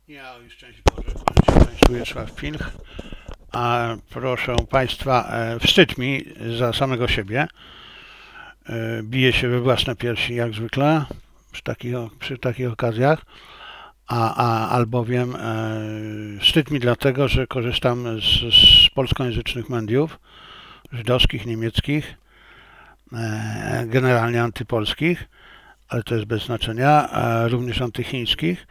Ja już szczęść Boże, kłaniam się Państwu Wiesław Pilch. A proszę Państwa, wstyd mi za samego siebie. Biję się we własne piersi jak zwykle przy takich okazjach, albowiem wstyd mi dlatego, że korzystam z polskojęzycznych mediów, żydowskich, niemieckich, generalnie antypolskich, ale to jest bez znaczenia, również antychińskich,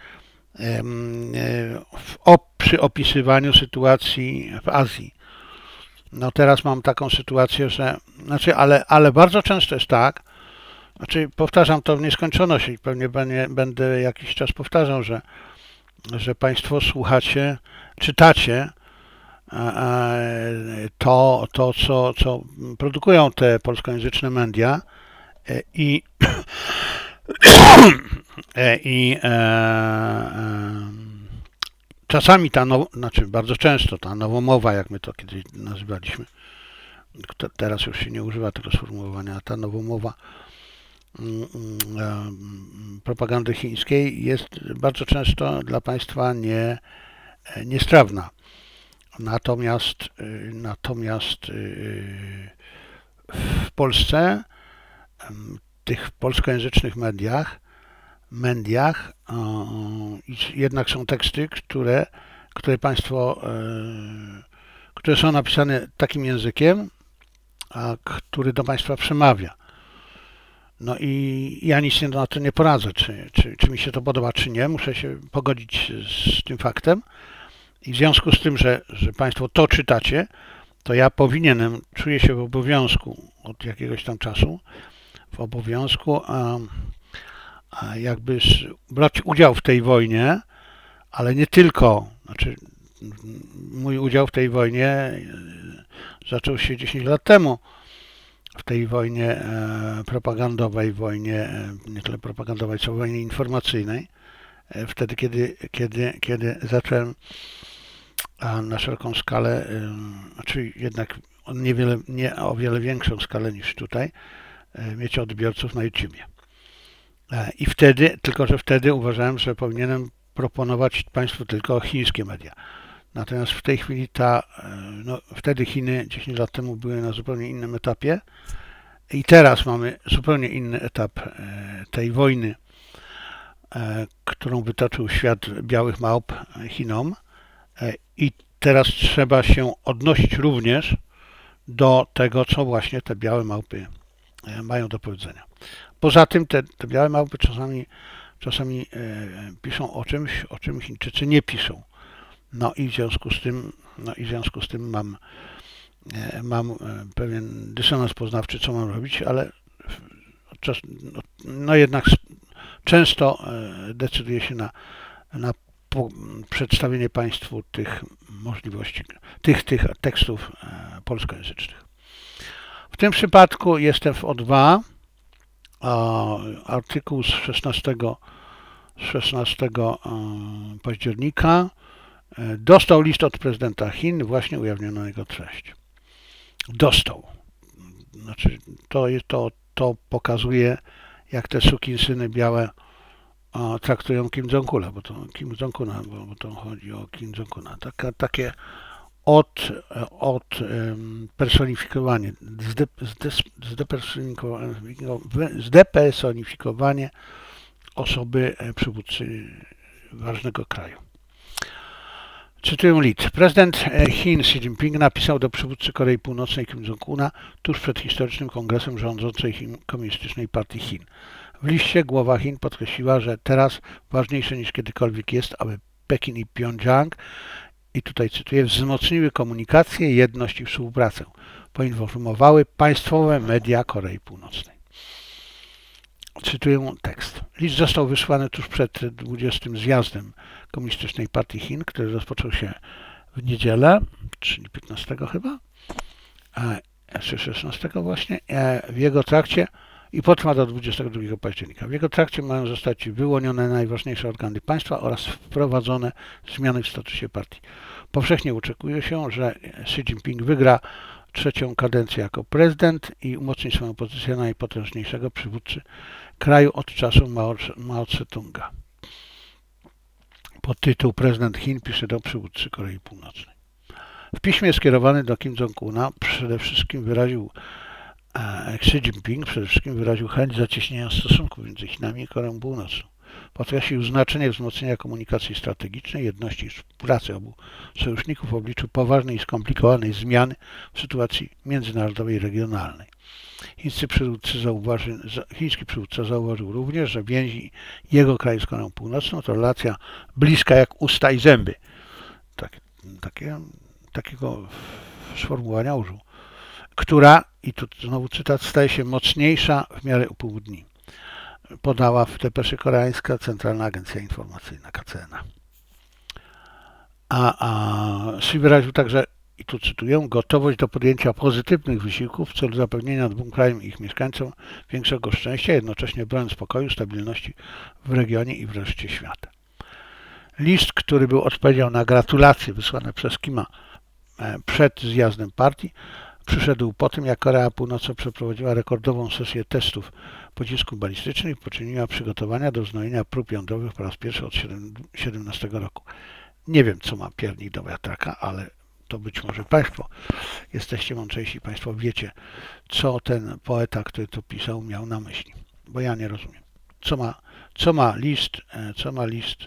przy opisywaniu sytuacji w Azji. No teraz mam taką sytuację, że, ale bardzo często jest tak, powtarzam to w nieskończoność i pewnie będę jakiś czas powtarzał, że Państwo słuchacie, czytacie co produkują te polskojęzyczne media i i czasami bardzo często ta nowomowa, jak my to kiedyś nazywaliśmy, teraz już się nie używa tego sformułowania, ta nowomowa propagandy chińskiej jest bardzo często dla Państwa niestrawna. Natomiast w Polsce, tych polskojęzycznych mediach jednak są teksty, które Państwo, które są napisane takim językiem, który do Państwa przemawia. No i ja nic na to nie poradzę, czy mi się to podoba, czy nie. Muszę się pogodzić z tym faktem. I w związku z tym, że Państwo to czytacie, to ja czuję się w obowiązku od jakiegoś tam czasu, w obowiązku jakby brać udział w tej wojnie, ale nie tylko. Mój udział w tej wojnie zaczął się 10 lat temu. W tej wojnie propagandowej, nie tyle propagandowej, co wojnie informacyjnej. Wtedy, kiedy zacząłem na szeroką skalę, jednak o wiele większą skalę niż tutaj, mieć odbiorców na YouTubie. Tylko że wtedy uważałem, że powinienem proponować Państwu tylko chińskie media. Natomiast w tej chwili wtedy Chiny 10 lat temu były na zupełnie innym etapie i teraz mamy zupełnie inny etap tej wojny, którą wytoczył świat białych małp Chinom i teraz trzeba się odnosić również do tego, co właśnie te białe małpy mają do powiedzenia. Poza tym te białe małpy czasami piszą o czym Chińczycy nie piszą. No i w związku z tym mam pewien dysonans poznawczy, co mam robić, ale jednak często decyduję się na przedstawienie Państwu tych możliwości, tych tekstów polskojęzycznych. W tym przypadku jestem w O2, artykuł z 16 października. Dostał list od prezydenta Chin, właśnie ujawniono jego treść. Dostał. To pokazuje, jak te sukinsyny białe traktują Kim Jong-una, bo to chodzi o Kim Jong-una. Takie personifikowanie, zdepersonifikowanie osoby przywódcy ważnego kraju. Cytuję list. Prezydent Chin Xi Jinping napisał do przywódcy Korei Północnej Kim Jong-una tuż przed historycznym kongresem rządzącej Komunistycznej Partii Chin. W liście głowa Chin podkreśliła, że teraz ważniejsze niż kiedykolwiek jest, aby Pekin i Pjongjang, i tutaj cytuję, wzmocniły komunikację, jedność i współpracę. Poinformowały państwowe media Korei Północnej. Cytuję tekst. List został wysłany tuż przed 20. zjazdem Komunistycznej Partii Chin, który rozpoczął się w niedzielę, czyli 15 chyba, czy 16 właśnie, w jego trakcie i potrwa do 22 października. W jego trakcie mają zostać wyłonione najważniejsze organy państwa oraz wprowadzone zmiany w statusie partii. Powszechnie oczekuje się, że Xi Jinping wygra trzecią kadencję jako prezydent i umocni swoją pozycję najpotężniejszego przywódcy kraju od czasu Mao Tse-tunga. Podtytuł: Prezydent Chin pisze do przywódcy Korei Północnej. W piśmie skierowany do Kim Jong-una Xi Jinping przede wszystkim wyraził chęć zacieśnienia stosunków między Chinami i Koreą Północną. Podkreślił znaczenie wzmocnienia komunikacji strategicznej, jedności i współpracy obu sojuszników w obliczu poważnej i skomplikowanej zmiany w sytuacji międzynarodowej i regionalnej. Chiński przywódca zauważył również, że więzi jego kraju z Koreą Północną to relacja bliska jak usta i zęby. Takiego sformułowania użył. Która, i tu znowu cytat, staje się mocniejsza w miarę upływu dni. Podała w depeszy koreańska Centralna Agencja Informacyjna KCNA. Xi wyraził także, i tu cytuję, gotowość do podjęcia pozytywnych wysiłków w celu zapewnienia dwóm krajom i ich mieszkańcom większego szczęścia, jednocześnie broniąc pokoju, stabilności w regionie i wreszcie świata. List, który był odpowiedzią na gratulacje wysłane przez Kima przed zjazdem partii, przyszedł po tym, jak Korea Północna przeprowadziła rekordową sesję testów pocisków balistycznych i poczyniła przygotowania do wznowienia prób jądrowych po raz pierwszy od 2017 roku. Nie wiem, co ma piernik do wiatraka, ale to być może Państwo jesteście mądrzejsi, Państwo wiecie, co ten poeta, który to pisał, miał na myśli, bo ja nie rozumiem. Co ma list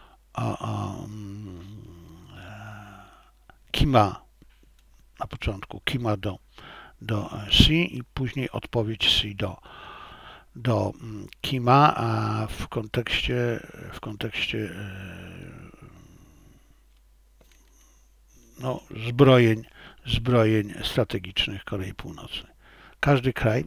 Kima na początku, Kima do Xi i później odpowiedź Xi do Kima, a w kontekście zbrojeń strategicznych Korei Północnej. Każdy kraj,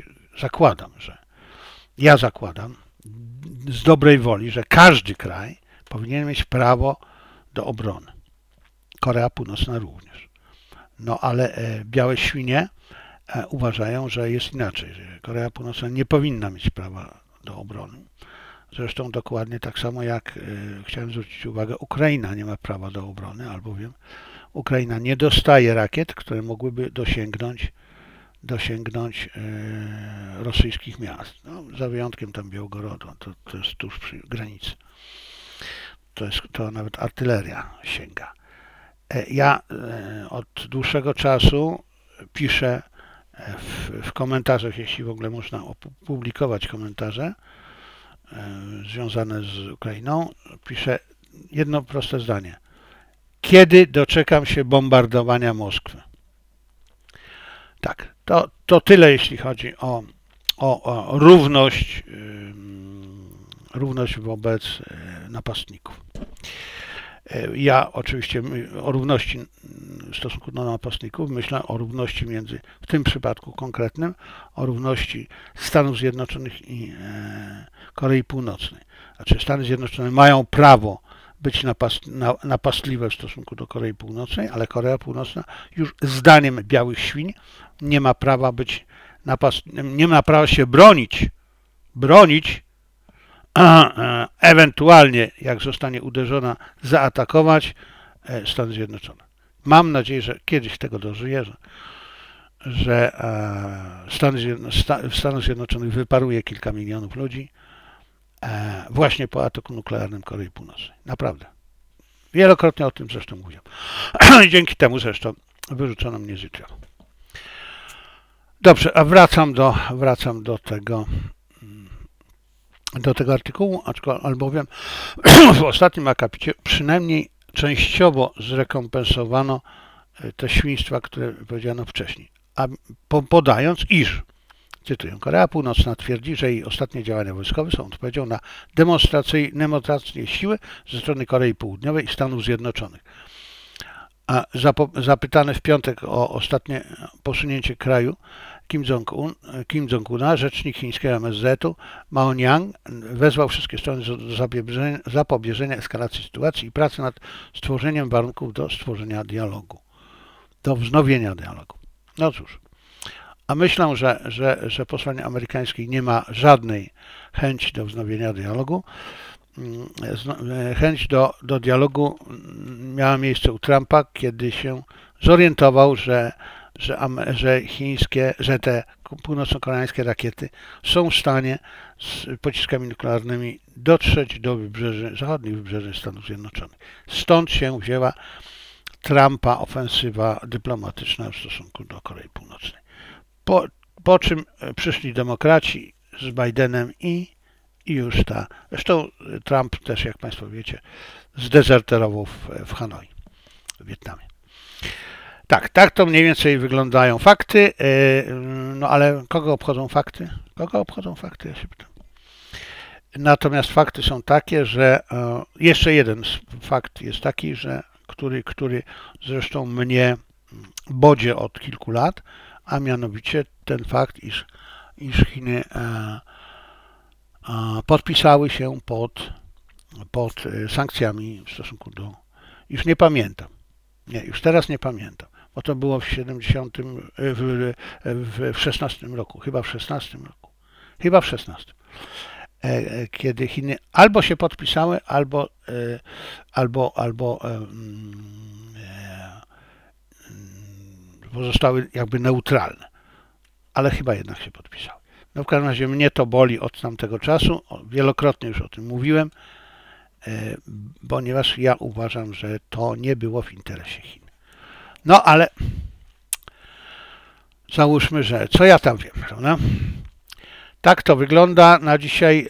ja zakładam z dobrej woli, że każdy kraj powinien mieć prawo do obrony. Korea Północna również. No ale białe świnie uważają, że jest inaczej, że Korea Północna nie powinna mieć prawa do obrony. Zresztą dokładnie tak samo jak chciałem zwrócić uwagę, Ukraina nie ma prawa do obrony, albowiem Ukraina nie dostaje rakiet, które mogłyby dosięgnąć rosyjskich miast. No, za wyjątkiem tam Białgorodu, to jest tuż przy granicy. To nawet artyleria sięga. Ja od dłuższego czasu piszę w komentarzach, jeśli w ogóle można opublikować komentarze związane z Ukrainą, piszę jedno proste zdanie. Kiedy doczekam się bombardowania Moskwy? Tak, to tyle, jeśli chodzi o równość wobec napastników. Ja oczywiście o równości w stosunku do napastników myślę o równości w tym przypadku konkretnym, o równości Stanów Zjednoczonych i Korei Północnej. Znaczy Stany Zjednoczone mają prawo być napastliwe w stosunku do Korei Północnej, ale Korea Północna już zdaniem białych świń nie ma prawa nie ma prawa się bronić, ewentualnie jak zostanie uderzona, zaatakować Stany Zjednoczone. Mam nadzieję, że kiedyś tego dożyję, że w Stanach Zjednoczonych wyparuje kilka milionów ludzi właśnie po ataku nuklearnym Korei Północnej. Naprawdę. Wielokrotnie o tym zresztą mówiłem. Dzięki temu zresztą wyrzucono mnie z życia. Dobrze, a wracam do tego artykułu, albowiem w ostatnim akapicie przynajmniej częściowo zrekompensowano te świństwa, które powiedziano wcześniej, a podając, iż, cytuję, Korea Północna twierdzi, że jej ostatnie działania wojskowe są odpowiedzią na demonstracje siły ze strony Korei Południowej i Stanów Zjednoczonych. A zapytany w piątek o ostatnie posunięcie kraju Kim Jong-una, rzecznik chińskiego MSZ-u Mao Niang wezwał wszystkie strony do zapobieżenia eskalacji sytuacji i pracy nad stworzeniem warunków do wznowienia dialogu. No cóż, a myślę, że po stronie amerykańskiej nie ma żadnej chęci do wznowienia dialogu. Chęć do dialogu miała miejsce u Trumpa, kiedy się zorientował, że że te północno-koreańskie rakiety są w stanie z pociskami nuklearnymi dotrzeć do zachodnich wybrzeży Stanów Zjednoczonych. Stąd się wzięła Trumpa ofensywa dyplomatyczna w stosunku do Korei Północnej. Po czym przyszli demokraci z Bidenem i już zresztą Trump też, jak Państwo wiecie, zdezerterował w Hanoi, w Wietnamie. Tak to mniej więcej wyglądają fakty, no ale kogo obchodzą fakty? Kogo obchodzą fakty, ja się pytam. Natomiast fakty są takie, że jeszcze jeden fakt jest taki, że który zresztą mnie bodzie od kilku lat, a mianowicie ten fakt, iż Chiny podpisały się pod sankcjami w stosunku do, już nie pamiętam, już teraz nie pamiętam, bo to było w 16 roku, chyba w 16 roku, kiedy Chiny albo się podpisały, albo pozostały jakby neutralne, ale chyba jednak się podpisały. No w każdym razie mnie to boli od tamtego czasu, wielokrotnie już o tym mówiłem, ponieważ ja uważam, że to nie było w interesie Chin. No ale załóżmy, że co ja tam wiem, prawda? Tak to wygląda na dzisiaj,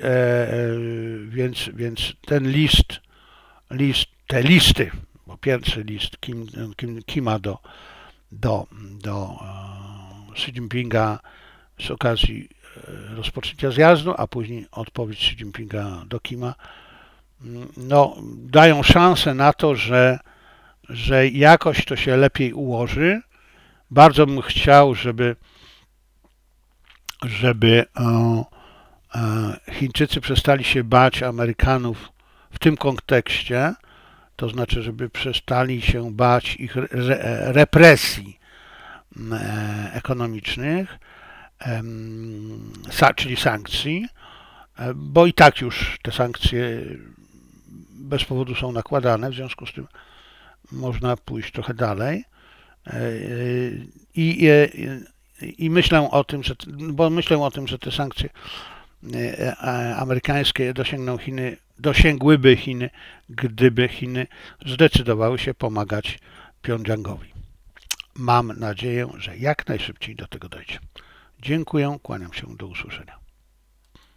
więc ten te listy, bo pierwszy list Kima do Xi Jinpinga z okazji rozpoczęcia zjazdu, a później odpowiedź Xi Jinpinga do Kima, no, dają szansę na to, że jakoś to się lepiej ułoży. Bardzo bym chciał, żeby Chińczycy przestali się bać Amerykanów w tym kontekście, to znaczy, żeby przestali się bać ich represji ekonomicznych, czyli sankcji, bo i tak już te sankcje bez powodu są nakładane, w związku z tym można pójść trochę dalej. I myślę o tym, że te sankcje amerykańskie dosięgłyby Chiny, gdyby Chiny zdecydowały się pomagać Pjongjangowi. Mam nadzieję, że jak najszybciej do tego dojdzie. Dziękuję, kłaniam się, do usłyszenia.